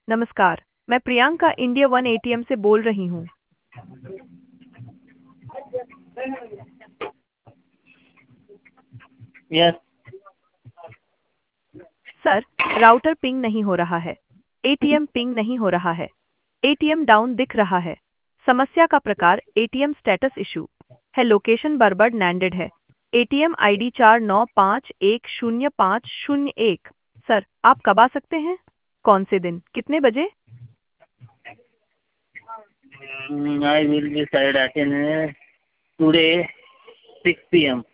नमस्कार, मैं Priyanka India one ATM से बोल रही हूँ। यस। सर, राउटर पिंग नहीं हो रहा है। एटीएम पिंग नहीं हो रहा है। एटीएम डाउन दिख रहा है। समस्या का प्रकार एटीएम स्टेटस इशू है। लोकेशन बरबड नैंडेड है। ATM ID 49510501। सर, आप कब आ सकते हैं? कौन से दिन? कितने बजे? I will be side attend today 6 p.m.